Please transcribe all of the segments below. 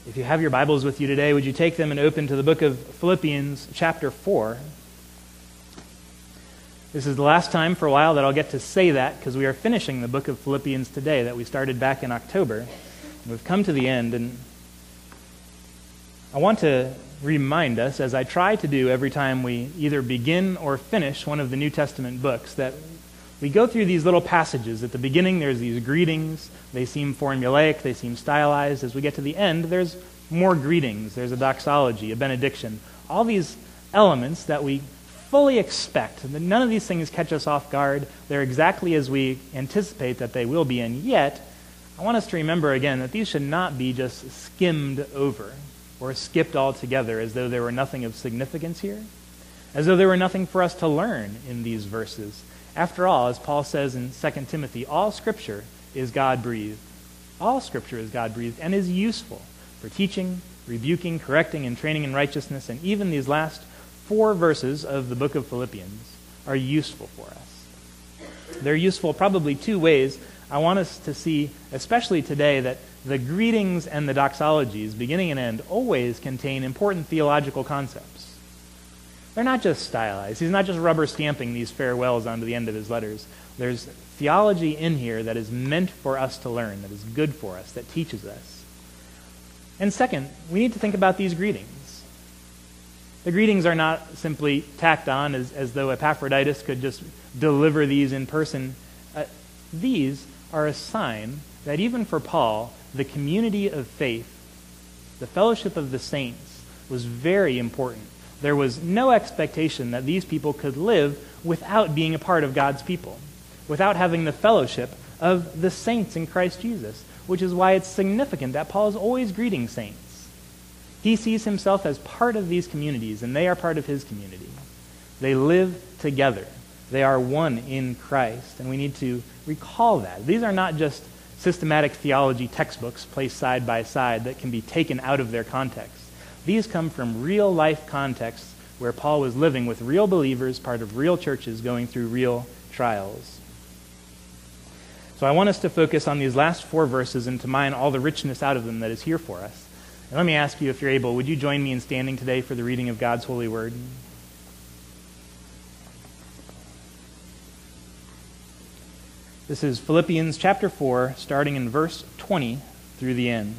If you have your Bibles with you today, would you take them and open to the book of Philippians chapter 4. This is the last time for a while that I'll get to say that, because we are finishing the book of Philippians today that we started back in October. We've come to the end, and I want to remind us, as I try to do every time we either begin or finish one of the New Testament books, that we go through these little passages. At the beginning, there's these greetings. They seem formulaic. They seem stylized. As we get to the end, there's more greetings. There's a doxology, a benediction. All these elements that we fully expect. None of these things catch us off guard. They're exactly as we anticipate that they will be. And yet, I want us to remember again that these should not be just skimmed over or skipped altogether as though there were nothing of significance here, as though there were nothing for us to learn in these verses. After all, as Paul says in 2 Timothy, all Scripture is God-breathed. All Scripture is God-breathed and is useful for teaching, rebuking, correcting, and training in righteousness. And even these last 4 verses of the book of Philippians are useful for us. They're useful probably 2 ways. I want us to see, especially today, that the greetings and the doxologies, beginning and end, always contain important theological concepts. They're not just stylized. He's not just rubber stamping these farewells onto the end of his letters. There's theology in here that is meant for us to learn, that is good for us, that teaches us. And second, we need to think about these greetings. The greetings are not simply tacked on as though Epaphroditus could just deliver these in person. These are a sign that even for Paul, the community of faith, the fellowship of the saints, was very important. There was no expectation that these people could live without being a part of God's people, without having the fellowship of the saints in Christ Jesus, which is why it's significant that Paul is always greeting saints. He sees himself as part of these communities, and they are part of his community. They live together. They are one in Christ, and we need to recall that. These are not just systematic theology textbooks placed side by side that can be taken out of their context. These come from real-life contexts where Paul was living with real believers, part of real churches, going through real trials. So I want us to focus on these last 4 verses and to mine all the richness out of them that is here for us. And let me ask you, if you're able, would you join me in standing today for the reading of God's holy word? This is Philippians chapter 4, starting in verse 20 through the end.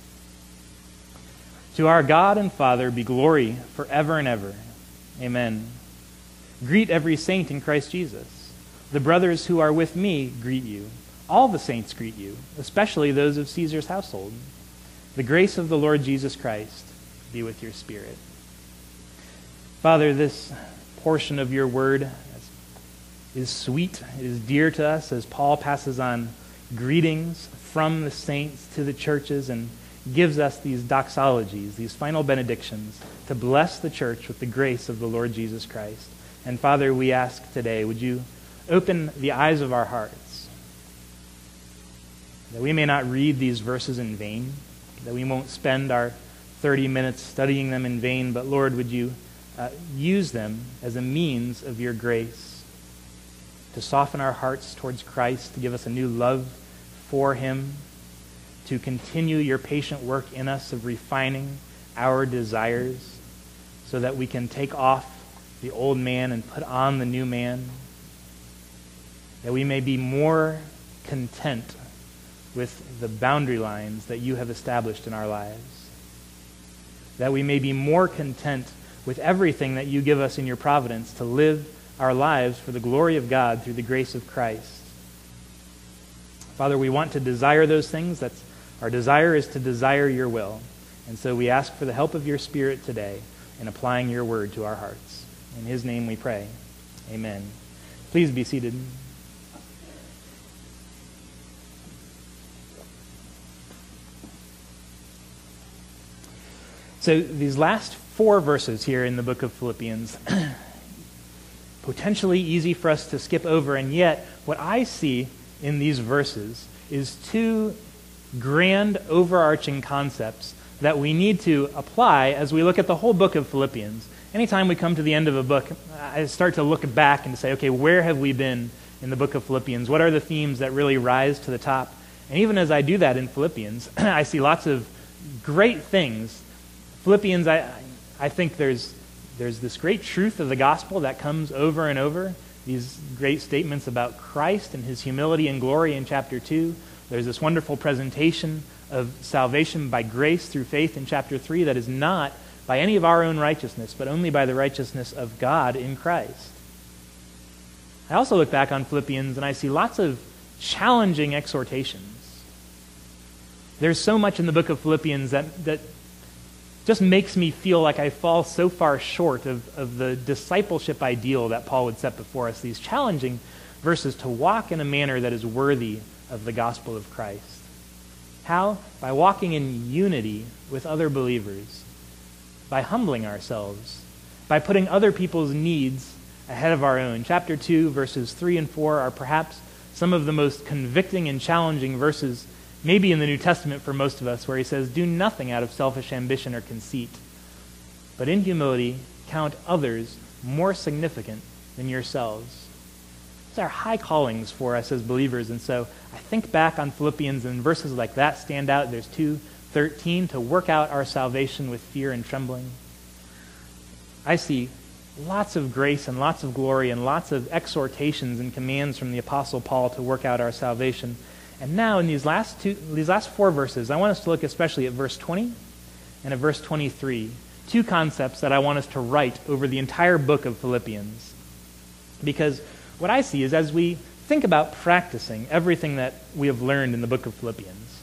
To our God and Father be glory forever and ever. Amen. Greet every saint in Christ Jesus. The brothers who are with me greet you. All the saints greet you, especially those of Caesar's household. The grace of the Lord Jesus Christ be with your spirit. Father, this portion of your word is sweet, it is dear to us as Paul passes on greetings from the saints to the churches and gives us these doxologies, these final benedictions, to bless the church with the grace of the Lord Jesus Christ. And Father, we ask today, would you open the eyes of our hearts, that we may not read these verses in vain, that we won't spend our 30 minutes studying them in vain, but Lord, would you use them as a means of your grace to soften our hearts towards Christ, to give us a new love for him, to continue your patient work in us of refining our desires so that we can take off the old man and put on the new man, that we may be more content with the boundary lines that you have established in our lives, that we may be more content with everything that you give us in your providence to live our lives for the glory of God through the grace of Christ. Father, we want to desire those things. Our desire is to desire your will. And so we ask for the help of your Spirit today in applying your word to our hearts. In his name we pray. Amen. Please be seated. So these last 4 verses here in the book of Philippians, potentially easy for us to skip over, and yet what I see in these verses is 2 grand overarching concepts that we need to apply as we look at the whole book of Philippians. Anytime we come to the end of a book, I start to look back and to say, okay, where have we been in the book of Philippians? What are the themes that really rise to the top? And even as I do that in Philippians, I see lots of great things. Philippians, I think there's this great truth of the gospel that comes over and over. These great statements about Christ and his humility and glory in chapter 2. There's this wonderful presentation of salvation by grace through faith in chapter 3 that is not by any of our own righteousness, but only by the righteousness of God in Christ. I also look back on Philippians and I see lots of challenging exhortations. There's so much in the book of Philippians that just makes me feel like I fall so far short of the discipleship ideal that Paul would set before us. These challenging verses to walk in a manner that is worthy of the gospel of Christ. How? By walking in unity with other believers, by humbling ourselves, by putting other people's needs ahead of our own. Chapter 2, verses 3 and 4 are perhaps some of the most convicting and challenging verses maybe in the New Testament for most of us, where he says, do nothing out of selfish ambition or conceit, but in humility count others more significant than yourselves. These are high callings for us as believers, and so I think back on Philippians, and verses like that stand out. There's 2:13, to work out our salvation with fear and trembling. I see lots of grace and lots of glory and lots of exhortations and commands from the Apostle Paul to work out our salvation. And now in these last 4 verses, I want us to look especially at verse 20 and at verse 23, 2 concepts that I want us to write over the entire book of Philippians. Because what I see is as we think about practicing everything that we have learned in the book of Philippians,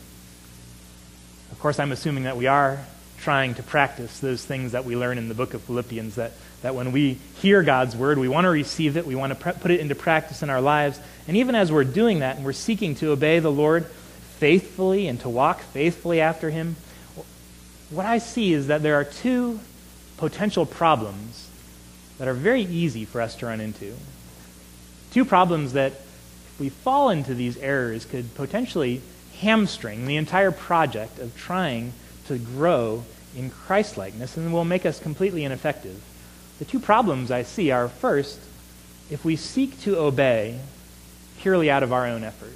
of course I'm assuming that we are trying to practice those things that we learn in the book of Philippians, that when we hear God's word, we want to receive it, we want to put it into practice in our lives. And even as we're doing that and we're seeking to obey the Lord faithfully and to walk faithfully after him, what I see is that there are 2 potential problems that are very easy for us to run into. 2 problems that, if we fall into these errors, could potentially hamstring the entire project of trying to grow in Christ-likeness and will make us completely ineffective. The 2 problems I see are, first, if we seek to obey purely out of our own effort.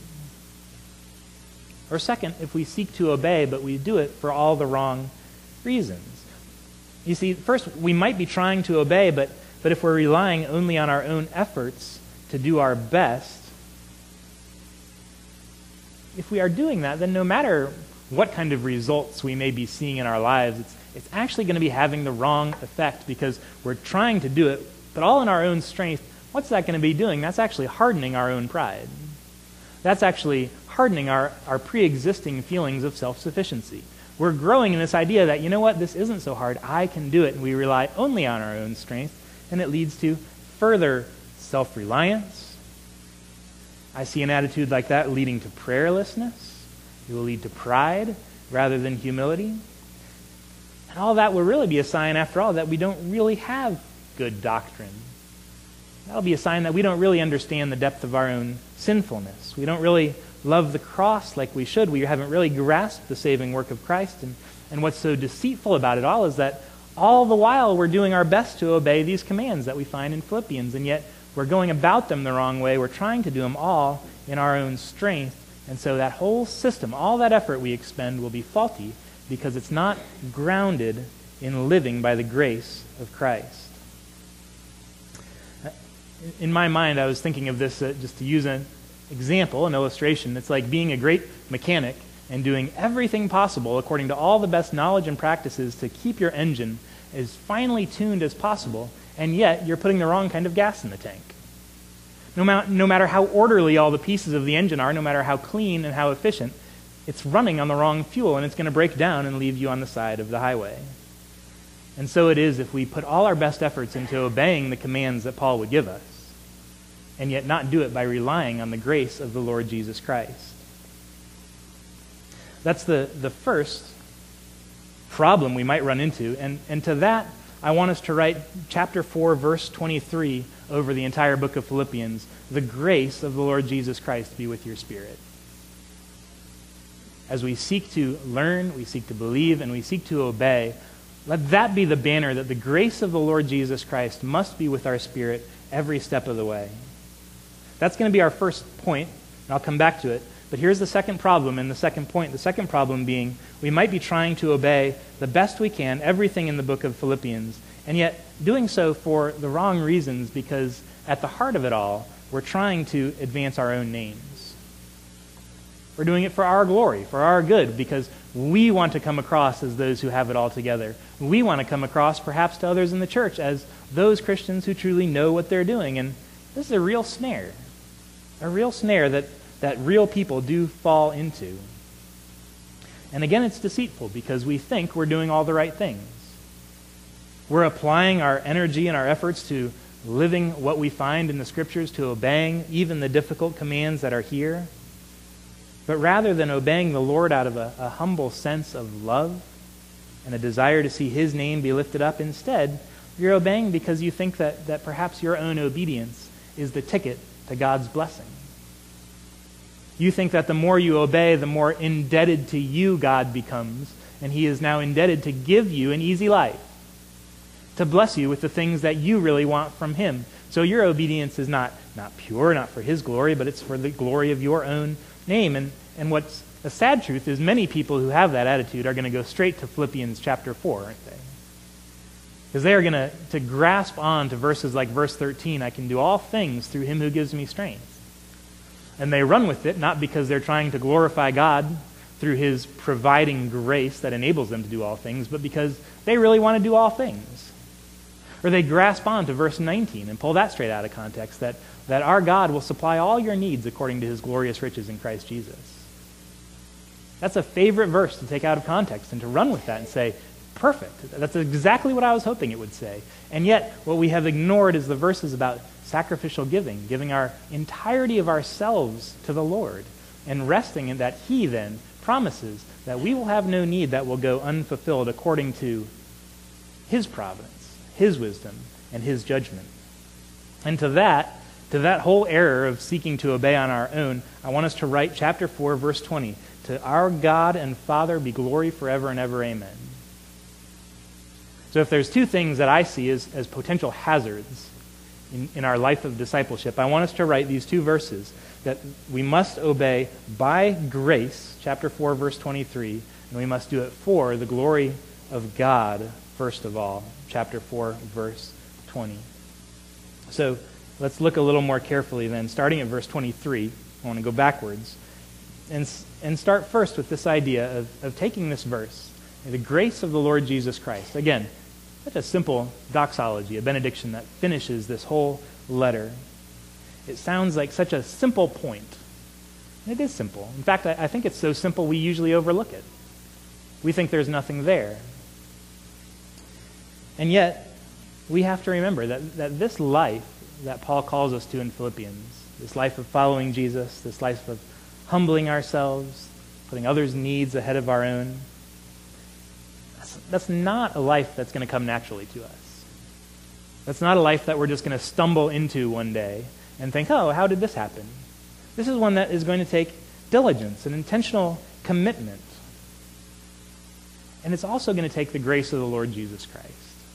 Or second, if we seek to obey, but we do it for all the wrong reasons. You see, first, we might be trying to obey, but if we're relying only on our own efforts to do our best, if we are doing that, then no matter what kind of results we may be seeing in our lives, it's actually going to be having the wrong effect because we're trying to do it, but all in our own strength. What's that going to be doing? That's actually hardening our own pride. That's actually hardening our pre-existing feelings of self-sufficiency. We're growing in this idea that, you know what, this isn't so hard, I can do it, and we rely only on our own strength, and it leads to further self-reliance. I see an attitude like that leading to prayerlessness. It will lead to pride rather than humility. And all that will really be a sign, after all, that we don't really have good doctrine. That'll be a sign that we don't really understand the depth of our own sinfulness. We don't really love the cross like we should. We haven't really grasped the saving work of Christ. And what's so deceitful about it all is that all the while we're doing our best to obey these commands that we find in Philippians, and yet we're going about them the wrong way. We're trying to do them all in our own strength. And so that whole system, all that effort we expend will be faulty because it's not grounded in living by the grace of Christ. In my mind, I was thinking of this, just to use an example, an illustration. It's like being a great mechanic and doing everything possible according to all the best knowledge and practices to keep your engine as finely tuned as possible, and yet you're putting the wrong kind of gas in the tank. No matter how orderly all the pieces of the engine are, no matter how clean and how efficient, it's running on the wrong fuel, and it's going to break down and leave you on the side of the highway. And so it is if we put all our best efforts into obeying the commands that Paul would give us, and yet not do it by relying on the grace of the Lord Jesus Christ. That's the first problem we might run into, and to that, I want us to write chapter 4, verse 23 over the entire book of Philippians. The grace of the Lord Jesus Christ be with your spirit. As we seek to learn, we seek to believe, and we seek to obey, let that be the banner that the grace of the Lord Jesus Christ must be with our spirit every step of the way. That's going to be our first point, and I'll come back to it. But here's the second problem and the second point. The second problem being we might be trying to obey the best we can everything in the book of Philippians, and yet doing so for the wrong reasons, because at the heart of it all, we're trying to advance our own names. We're doing it for our glory, for our good, because we want to come across as those who have it all together. We want to come across, perhaps to others in the church, as those Christians who truly know what they're doing. And this is a real snare that real people do fall into. And again, it's deceitful because we think we're doing all the right things. We're applying our energy and our efforts to living what we find in the Scriptures, to obeying even the difficult commands that are here. But rather than obeying the Lord out of a humble sense of love and a desire to see His name be lifted up, instead, you're obeying because you think that perhaps your own obedience is the ticket to God's blessing. You think that the more you obey, the more indebted to you God becomes, and He is now indebted to give you an easy life, to bless you with the things that you really want from Him. So your obedience is not pure, not for His glory, but it's for the glory of your own name. And what's a sad truth is many people who have that attitude are going to go straight to Philippians chapter 4, aren't they? Because they are going to grasp on to verses like verse 13, I can do all things through Him who gives me strength. And they run with it, not because they're trying to glorify God through His providing grace that enables them to do all things, but because they really want to do all things. Or they grasp on to verse 19 and pull that straight out of context, that our God will supply all your needs according to His glorious riches in Christ Jesus. That's a favorite verse to take out of context and to run with that and say, perfect. That's exactly what I was hoping it would say. And yet, what we have ignored is the verses about sacrificial giving our entirety of ourselves to the Lord, and resting in that He then promises that we will have no need that will go unfulfilled according to His providence, His wisdom, and His judgment. And to that whole error of seeking to obey on our own, I want us to write chapter 4, verse 20. To our God and Father be glory forever and ever. Amen. So if there's two things that I see as potential hazards in our life of discipleship, I want us to write these two verses, that we must obey by grace, chapter 4, verse 23, and we must do it for the glory of God, first of all, chapter 4, verse 20. So let's look a little more carefully then, starting at verse 23. I want to go backwards and start first with this idea of taking this verse, the grace of the Lord Jesus Christ. Again, such a simple doxology, a benediction that finishes this whole letter. It sounds like such a simple point. And it is simple. In fact, I think it's so simple we usually overlook it. We think there's nothing there. And yet, we have to remember that this life that Paul calls us to in Philippians, this life of following Jesus, this life of humbling ourselves, putting others' needs ahead of our own, that's not a life that's going to come naturally to us. That's not a life that we're just going to stumble into one day and think, oh, how did this happen? This is one that is going to take diligence and intentional commitment. And it's also going to take the grace of the Lord Jesus Christ.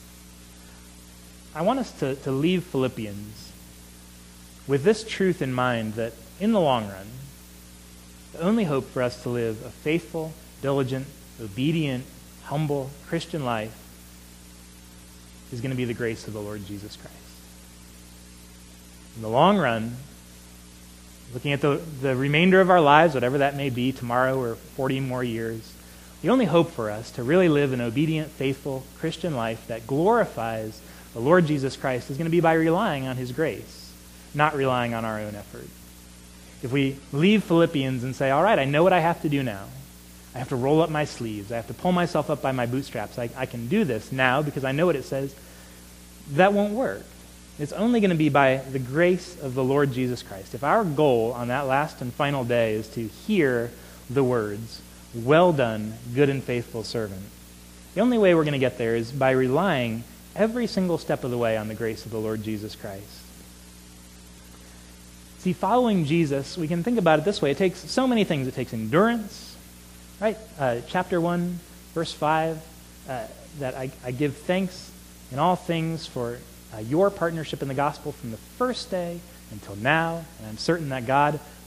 I want us to leave Philippians with this truth in mind, that in the long run, the only hope for us to live a faithful, diligent, obedient, humble Christian life is going to be the grace of the Lord Jesus Christ. In the long run, looking at the remainder of our lives, whatever that may be, tomorrow or 40 more years, the only hope for us to really live an obedient, faithful Christian life that glorifies the Lord Jesus Christ is going to be by relying on His grace, not relying on our own effort. If we leave Philippians and say, all right, I know what I have to do now. I have to roll up my sleeves. I have to pull myself up by my bootstraps. I can do this now because I know what it says. That won't work. It's only going to be by the grace of the Lord Jesus Christ. If our goal on that last and final day is to hear the words, well done, good and faithful servant, the only way we're going to get there is by relying every single step of the way on the grace of the Lord Jesus Christ. See, following Jesus, we can think about it this way. It takes so many things. It takes endurance, right? Chapter 1, verse 5, that I give thanks in all things for your partnership in the gospel from the first day until now, and I'm certain that God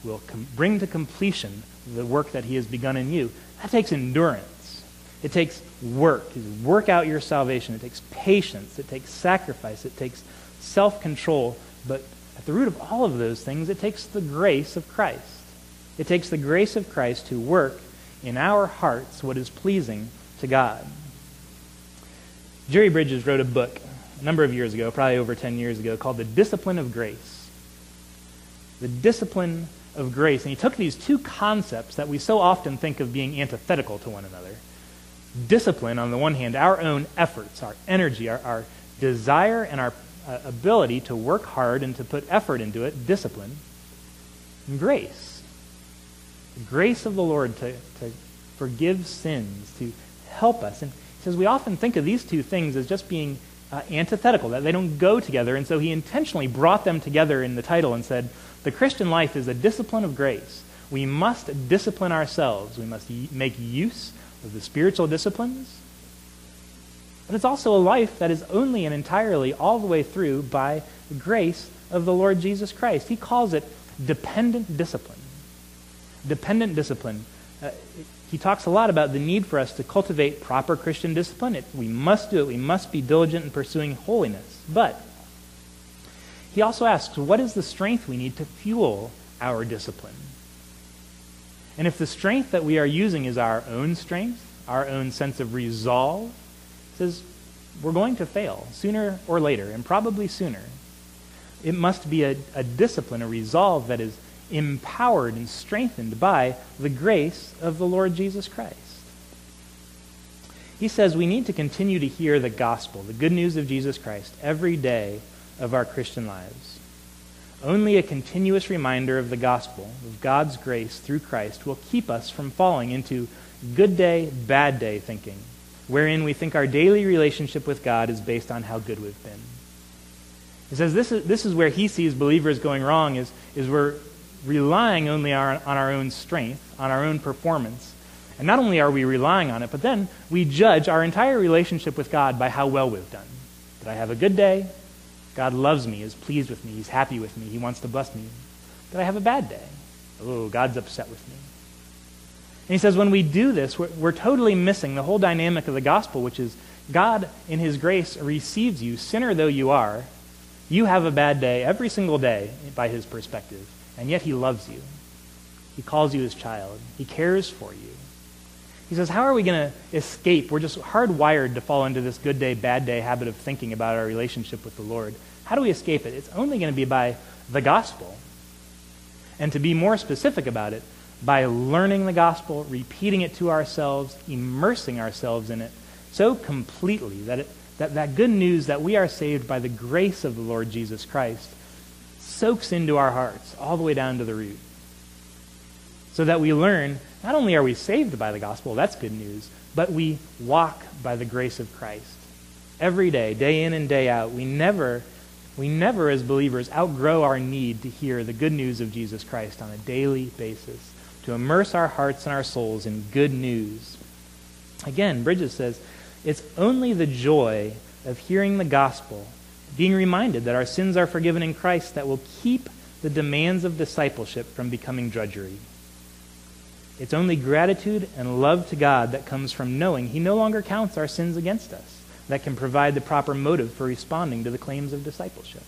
will bring to completion the work that he has begun in you. That takes endurance. It takes work. Work out your salvation. It takes patience. It takes sacrifice. It takes self-control. But at the root of all of those things, it takes the grace of Christ. It takes the grace of Christ to work in our hearts what is pleasing to God. Jerry Bridges wrote a book a number of years ago, probably over 10 years ago, called The Discipline of Grace. The Discipline of Grace. And he took these two concepts that we so often think of being antithetical to one another. Discipline, on the one hand, our own efforts, our energy, our desire, and our ability to work hard and to put effort into it, discipline. And grace. The grace of the Lord to forgive sins, to help us. And he says we often think of these two things as just being antithetical, that they don't go together. And so he intentionally brought them together in the title and said, the Christian life is a discipline of grace. We must discipline ourselves. We must make use of the spiritual disciplines. But it's also a life that is only and entirely all the way through by the grace of the Lord Jesus Christ. He calls it dependent discipline. Dependent discipline. He talks a lot about the need for us to cultivate proper Christian discipline. We must do it. We must be diligent in pursuing holiness. But he also asks, what is the strength we need to fuel our discipline? And if the strength that we are using is our own strength, our own sense of resolve, he says we're going to fail sooner or later, and probably sooner. It must be a discipline, a resolve that is empowered and strengthened by the grace of the Lord Jesus Christ. He says we need to continue to hear the gospel, the good news of Jesus Christ, every day of our Christian lives. Only a continuous reminder of the gospel, of God's grace through Christ, will keep us from falling into good day, bad day thinking, wherein we think our daily relationship with God is based on how good we've been. He says this is where he sees believers going wrong, is we're relying only on our own strength, on our own performance. And not only are we relying on it, but then we judge our entire relationship with God by how well we've done. Did I have a good day? God loves me, is pleased with me, he's happy with me, he wants to bless me. Did I have a bad day? Oh, God's upset with me. And he says when we do this, we're totally missing the whole dynamic of the gospel, which is God, in his grace, receives you, sinner though you are. You have a bad day every single day by his perspective, and yet he loves you. He calls you his child. He cares for you. He says, how are we going to escape? We're just hardwired to fall into this good day, bad day habit of thinking about our relationship with the Lord. How do we escape it? It's only going to be by the gospel. And to be more specific about it, by learning the gospel, repeating it to ourselves, immersing ourselves in it so completely that good news that we are saved by the grace of the Lord Jesus Christ soaks into our hearts all the way down to the root. So that we learn, not only are we saved by the gospel, that's good news, but we walk by the grace of Christ. Every day, day in and day out, we never as believers outgrow our need to hear the good news of Jesus Christ on a daily basis, to immerse our hearts and our souls in good news. Again, Bridges says, it's only the joy of hearing the gospel, being reminded that our sins are forgiven in Christ, that will keep the demands of discipleship from becoming drudgery. It's only gratitude and love to God that comes from knowing he no longer counts our sins against us that can provide the proper motive for responding to the claims of discipleship.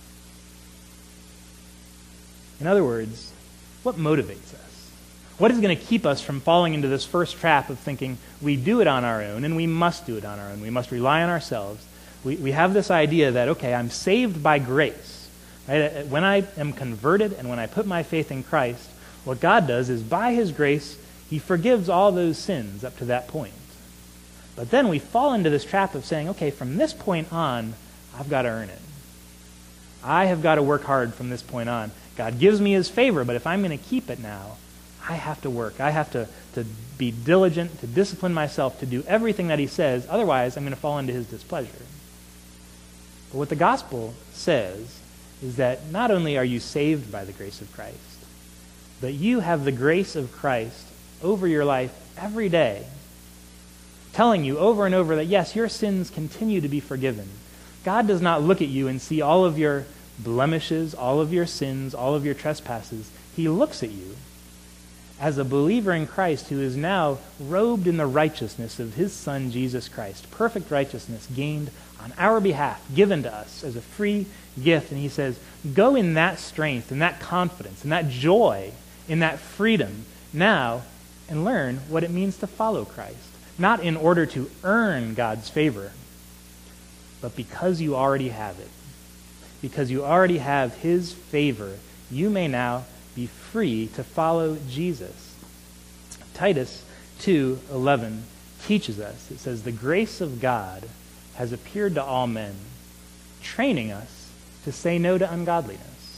In other words, what motivates us? What is going to keep us from falling into this first trap of thinking we do it on our own and we must do it on our own? We must rely on ourselves. We have this idea that, okay, I'm saved by grace. Right? When I am converted and when I put my faith in Christ, what God does is by his grace, he forgives all those sins up to that point. But then we fall into this trap of saying, okay, from this point on, I've got to earn it. I have got to work hard from this point on. God gives me his favor, but if I'm going to keep it now, I have to work. I have to be diligent, to discipline myself, to do everything that he says. Otherwise, I'm going to fall into his displeasure. But what the gospel says is that not only are you saved by the grace of Christ, but you have the grace of Christ over your life every day, telling you over and over that, yes, your sins continue to be forgiven. God does not look at you and see all of your blemishes, all of your sins, all of your trespasses. He looks at you as a believer in Christ who is now robed in the righteousness of his Son, Jesus Christ, perfect righteousness gained on our behalf, given to us as a free gift. And he says, go in that strength, in that confidence, in that joy, in that freedom now, and learn what it means to follow Christ. Not in order to earn God's favor, but because you already have it. Because you already have his favor, you may now be free to follow Jesus. Titus 2:11 teaches us. It says, the grace of God has appeared to all men, training us to say no to ungodliness.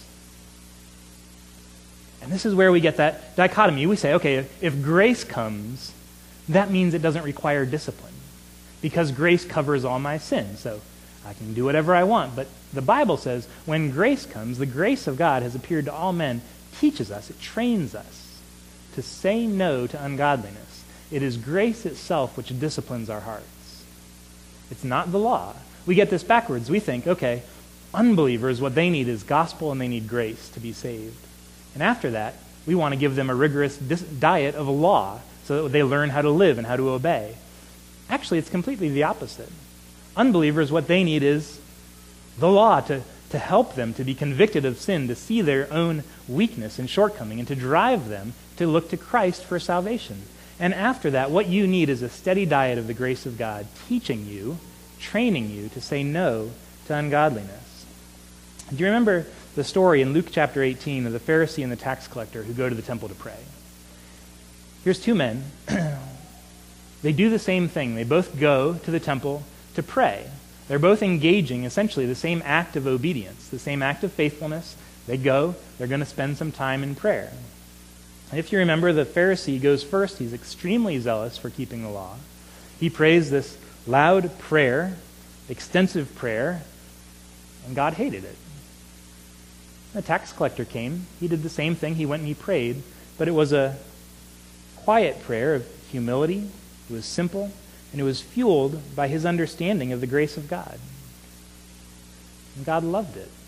And this is where we get that dichotomy. We say, okay, if grace comes, that means it doesn't require discipline, because grace covers all my sins. So I can do whatever I want. But the Bible says when grace comes, the grace of God has appeared to all men, teaches us, it trains us to say no to ungodliness. It is grace itself which disciplines our hearts. It's not the law. We get this backwards. We think, okay, unbelievers, what they need is gospel and they need grace to be saved. And after that, we want to give them a rigorous diet of law so that they learn how to live and how to obey. Actually, it's completely the opposite. Unbelievers, what they need is the law to help them to be convicted of sin, to see their own weakness and shortcoming, and to drive them to look to Christ for salvation. And after that, what you need is a steady diet of the grace of God, teaching you, training you to say no to ungodliness. Do you remember the story in Luke chapter 18 of the Pharisee and the tax collector who go to the temple to pray? Here's two men. They do the same thing. They both go to the temple to pray. They're both engaging essentially the same act of obedience, the same act of faithfulness. They go, they're going to spend some time in prayer. And if you remember, the Pharisee goes first. He's extremely zealous for keeping the law. He prays this loud prayer, extensive prayer, and God hated it. The tax collector came. He did the same thing. He went and he prayed, but it was a quiet prayer of humility. It was simple. And it was fueled by his understanding of the grace of God. And God loved it.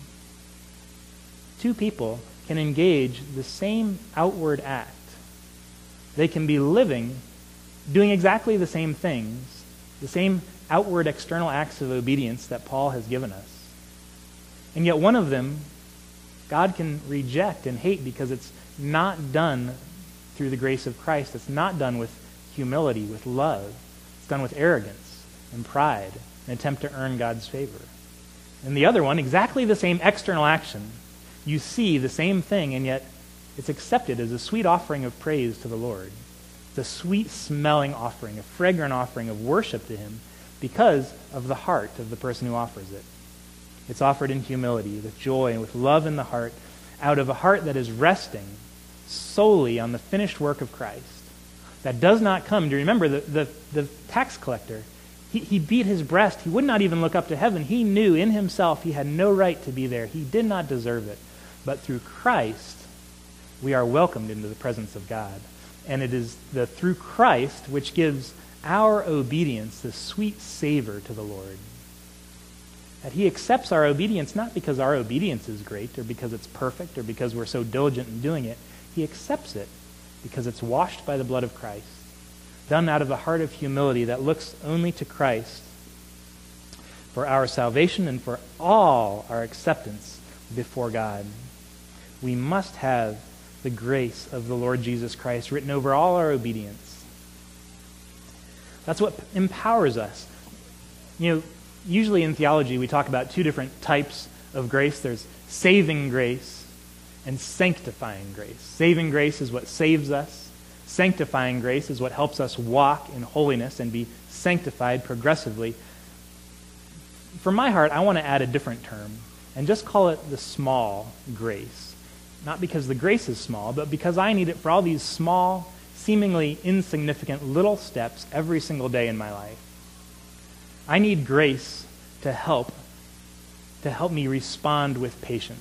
Two people can engage the same outward act. They can be living, doing exactly the same things, the same outward external acts of obedience that Paul has given us. And yet one of them, God can reject and hate because it's not done through the grace of Christ. It's not done with humility, with love. Done with arrogance and pride, an attempt to earn God's favor. And the other one, exactly the same external action. You see the same thing, and yet it's accepted as a sweet offering of praise to the Lord. It's a sweet-smelling offering, a fragrant offering of worship to him because of the heart of the person who offers it. It's offered in humility, with joy, and with love in the heart, out of a heart that is resting solely on the finished work of Christ. That does not come. Do you remember the tax collector? He beat his breast. He would not even look up to heaven. He knew in himself he had no right to be there. He did not deserve it. But through Christ, we are welcomed into the presence of God. And it is through Christ which gives our obedience this sweet savor to the Lord. That he accepts our obedience not because our obedience is great or because it's perfect or because we're so diligent in doing it. He accepts it because it's washed by the blood of Christ, done out of a heart of humility that looks only to Christ for our salvation and for all our acceptance before God. We must have the grace of the Lord Jesus Christ written over all our obedience. That's what empowers us. You know, usually in theology we talk about two different types of grace. There's saving grace and sanctifying grace. Saving grace is what saves us. Sanctifying grace is what helps us walk in holiness and be sanctified progressively. For my heart, I want to add a different term and just call it the small grace. Not because the grace is small, but because I need it for all these small, seemingly insignificant little steps every single day in my life. I need grace to help me respond with patience.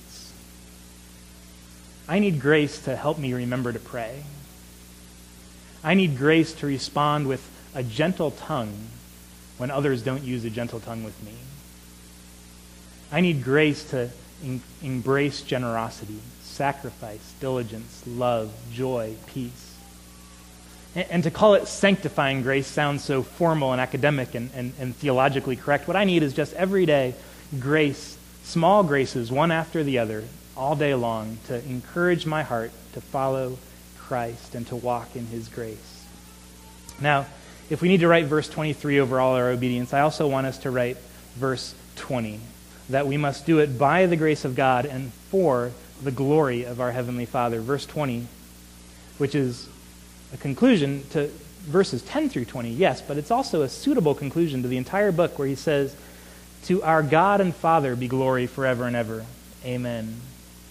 I need grace to help me remember to pray. I need grace to respond with a gentle tongue when others don't use a gentle tongue with me. I need grace to embrace generosity, sacrifice, diligence, love, joy, peace. And to call it sanctifying grace sounds so formal and academic and theologically correct. What I need is just everyday grace, small graces, one after the other, all day long, to encourage my heart to follow Christ and to walk in his grace. Now, if we need to write verse 23 over all our obedience, I also want us to write verse 20, that we must do it by the grace of God and for the glory of our Heavenly Father. Verse 20, which is a conclusion to verses 10 through 20, yes, but it's also a suitable conclusion to the entire book where he says, "To our God and Father be glory forever and ever. Amen."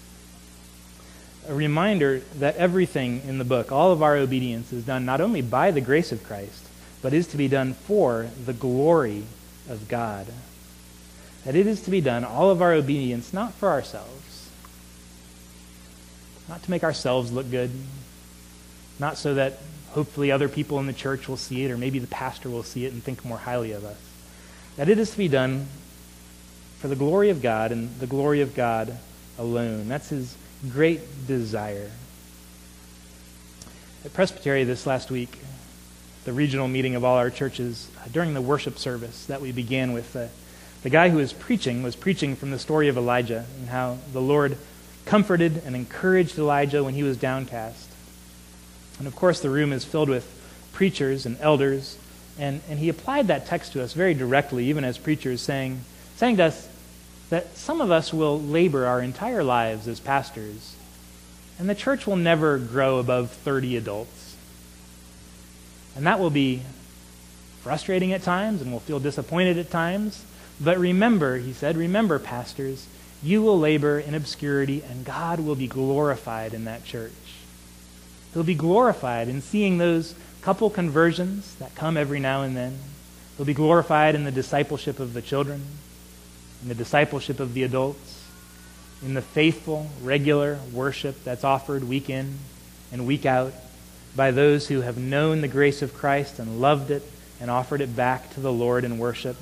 A reminder that everything in the book, all of our obedience, is done not only by the grace of Christ, but is to be done for the glory of God. That it is to be done, all of our obedience, not for ourselves, not to make ourselves look good, not so that hopefully other people in the church will see it, or maybe the pastor will see it and think more highly of us. That it is to be done for the glory of God and the glory of God alone. That's his great desire. At Presbytery this last week, the regional meeting of all our churches, during the worship service that we began with, the guy who was preaching from the story of Elijah and how the Lord comforted and encouraged Elijah when he was downcast. And of course, the room is filled with preachers and elders, and he applied that text to us very directly, even as preachers, saying to us that some of us will labor our entire lives as pastors, and the church will never grow above 30 adults. And that will be frustrating at times, and we'll feel disappointed at times. But remember, he said, remember, pastors, you will labor in obscurity, and God will be glorified in that church. He'll be glorified in seeing those couple conversions that come every now and then. He'll be glorified in the discipleship of the children, in the discipleship of the adults, in the faithful, regular worship that's offered week in and week out by those who have known the grace of Christ and loved it and offered it back to the Lord in worship.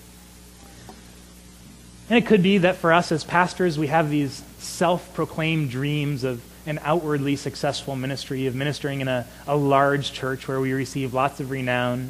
And it could be that for us as pastors, we have these self-proclaimed dreams of an outwardly successful ministry, of ministering in a large church where we receive lots of renown.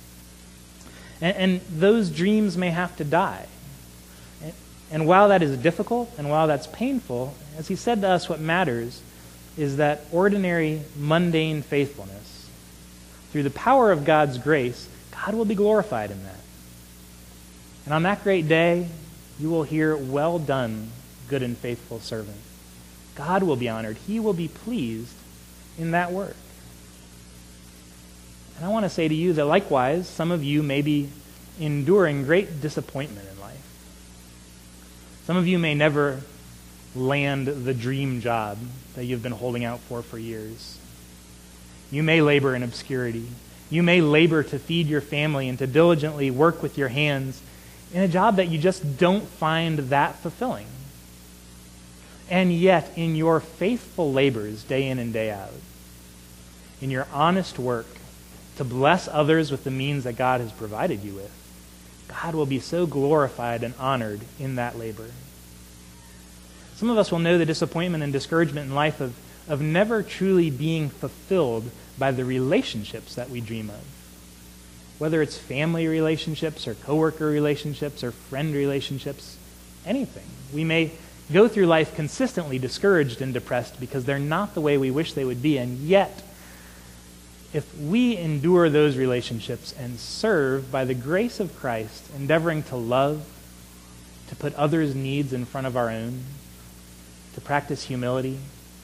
And those dreams may have to die. And while that is difficult and while that's painful, as he said to us, what matters is that ordinary, mundane faithfulness. Through the power of God's grace, God will be glorified in that. And on that great day, you will hear, "Well done, good and faithful servant." God will be honored. He will be pleased in that work. And I want to say to you that likewise, some of you may be enduring great disappointment in life. Some of you may never land the dream job that you've been holding out for years. You may labor in obscurity. You may labor to feed your family and to diligently work with your hands in a job that you just don't find that fulfilling. And yet, in your faithful labors, day in and day out, in your honest work to bless others with the means that God has provided you with, God will be so glorified and honored in that labor. Some of us will know the disappointment and discouragement in life of never truly being fulfilled by the relationships that we dream of. Whether it's family relationships or coworker relationships or friend relationships, anything. We may go through life consistently discouraged and depressed because they're not the way we wish they would be. And yet, if we endure those relationships and serve by the grace of Christ, endeavoring to love, to put others' needs in front of our own, to practice humility,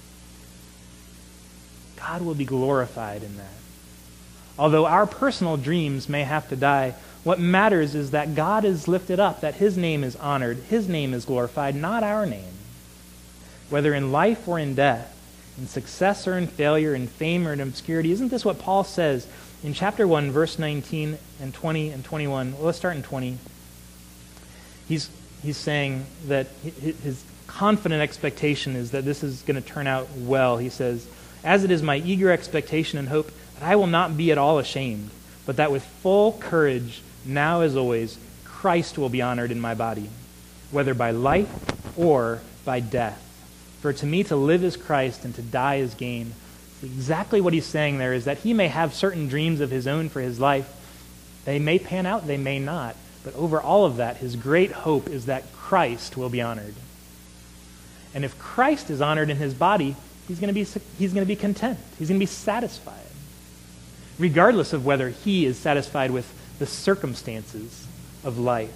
God will be glorified in that. Although our personal dreams may have to die, what matters is that God is lifted up, that his name is honored, his name is glorified, not our name. Whether in life or in death, in success or in failure, in fame or in obscurity. Isn't this what Paul says in chapter 1, verse 19 and 20 and 21? Well, let's start in 20. He's saying that his confident expectation is that this is going to turn out well. He says, "As it is my eager expectation and hope that I will not be at all ashamed, but that with full courage, now as always, Christ will be honored in my body, whether by life or by death." For to me to live is Christ and to die is gain. Exactly what he's saying there is that he may have certain dreams of his own for his life. They may pan out, they may not. But over all of that, his great hope is that Christ will be honored. And if Christ is honored in his body, he's going to be content. He's going to be satisfied, regardless of whether he is satisfied with the circumstances of life.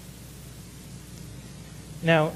Now,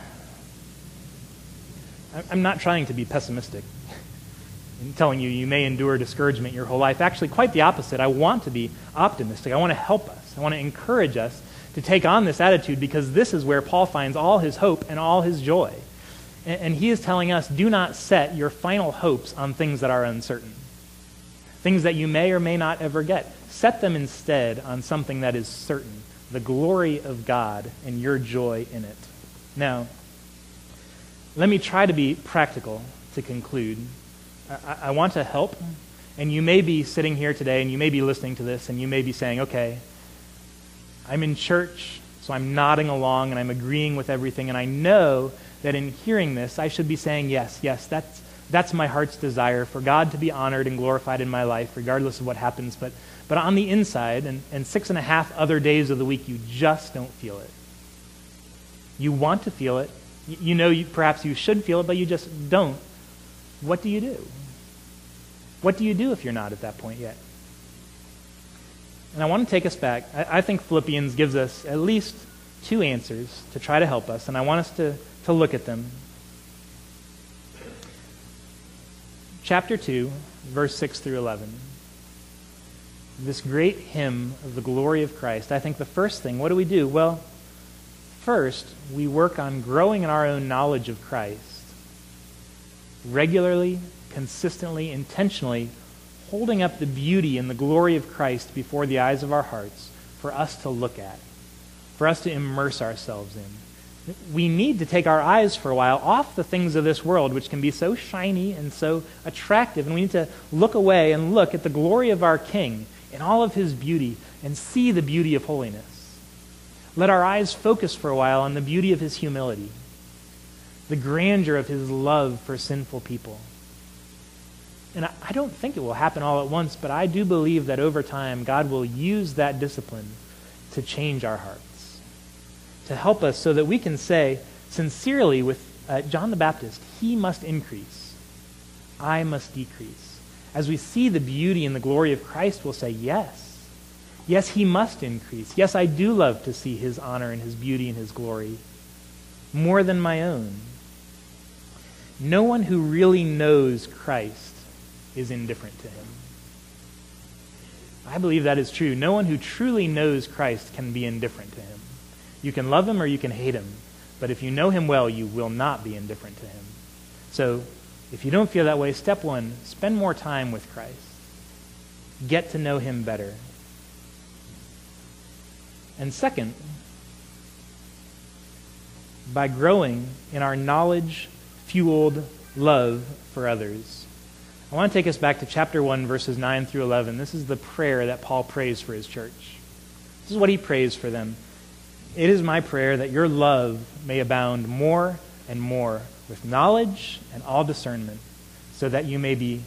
I'm not trying to be pessimistic in telling you may endure discouragement your whole life. Actually, quite the opposite. I want to be optimistic. I want to help us. I want to encourage us to take on this attitude, because this is where Paul finds all his hope and all his joy. And he is telling us, do not set your final hopes on things that are uncertain, things that you may or may not ever get. Set them instead on something that is certain, the glory of God and your joy in it. Now, let me try to be practical to conclude. I want to help, and you may be sitting here today and you may be listening to this and you may be saying, okay, I'm in church, so I'm nodding along and I'm agreeing with everything, and I know that in hearing this, I should be saying, yes, that's my heart's desire, for God to be honored and glorified in my life, regardless of what happens. But on the inside, and 6.5 other days of the week, you just don't feel it. You want to feel it. You know perhaps you should feel it, but you just don't. What do you do? What do you do if you're not at that point yet? And I want to take us back. I think Philippians gives us at least 2 answers to try to help us, and I want us to look at them. Chapter 2, verse 6 through 11. This great hymn of the glory of Christ. I think the first thing, what do? Well, first, we work on growing in our own knowledge of Christ. Regularly, consistently, intentionally, holding up the beauty and the glory of Christ before the eyes of our hearts for us to look at, for us to immerse ourselves in. We need to take our eyes for a while off the things of this world, which can be so shiny and so attractive, and we need to look away and look at the glory of our King in all of his beauty and see the beauty of holiness. Let our eyes focus for a while on the beauty of his humility, the grandeur of his love for sinful people. And I don't think it will happen all at once, but I do believe that over time God will use that discipline to change our hearts, to help us so that we can say sincerely with John the Baptist, he must increase, I must decrease. As we see the beauty and the glory of Christ, we'll say, yes, he must increase. Yes, I do love to see his honor and his beauty and his glory more than my own. No one who really knows Christ is indifferent to him. I believe that is true. No one who truly knows Christ can be indifferent to him. You can love him or you can hate him, but if you know him well, you will not be indifferent to him. So, if you don't feel that way, step 1, spend more time with Christ. Get to know him better. And second, by growing in our knowledge-fueled love for others. I want to take us back to chapter 1, verses 9 through 11. This is the prayer that Paul prays for his church. This is what he prays for them. It is my prayer that your love may abound more and more with knowledge and all discernment, so that you may be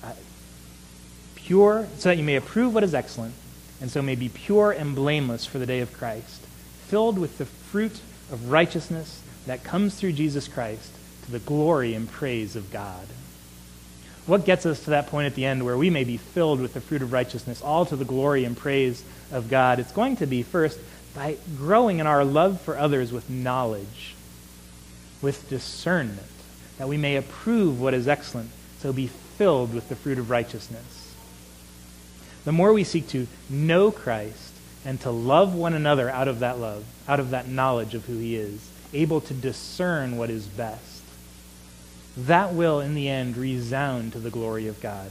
pure, so that you may approve what is excellent, and so may be pure and blameless for the day of Christ, filled with the fruit of righteousness that comes through Jesus Christ to the glory and praise of God. What gets us to that point at the end where we may be filled with the fruit of righteousness, all to the glory and praise of God? It's going to be first by growing in our love for others with knowledge, with discernment, that we may approve what is excellent, so be filled with the fruit of righteousness. The more we seek to know Christ and to love one another out of that love, out of that knowledge of who he is, able to discern what is best, that will, in the end, resound to the glory of God.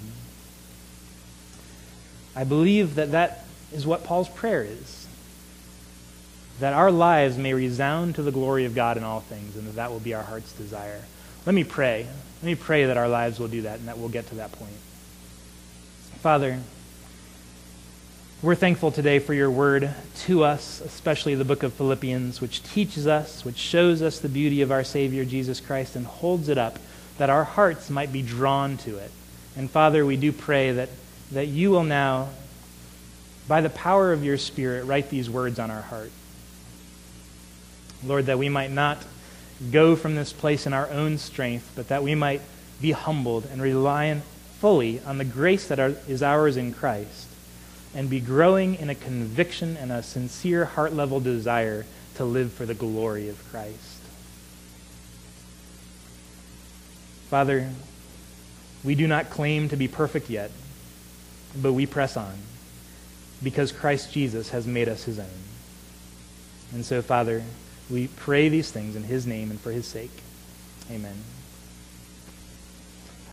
I believe that is what Paul's prayer is, that our lives may resound to the glory of God in all things, and that will be our heart's desire. Let me pray. Let me pray that our lives will do that, and that we'll get to that point. Father, We're thankful today for your word to us, especially the book of Philippians, which teaches us, which shows us the beauty of our Savior, Jesus Christ, and holds it up that our hearts might be drawn to it. And Father, we do pray that you will now, by the power of your Spirit, write these words on our heart. Lord, that we might not go from this place in our own strength, but that we might be humbled and rely fully on the grace that is ours in Christ, and be growing in a conviction and a sincere heart-level desire to live for the glory of Christ. Father, we do not claim to be perfect yet, but we press on because Christ Jesus has made us his own. And so, Father, we pray these things in his name and for his sake. Amen.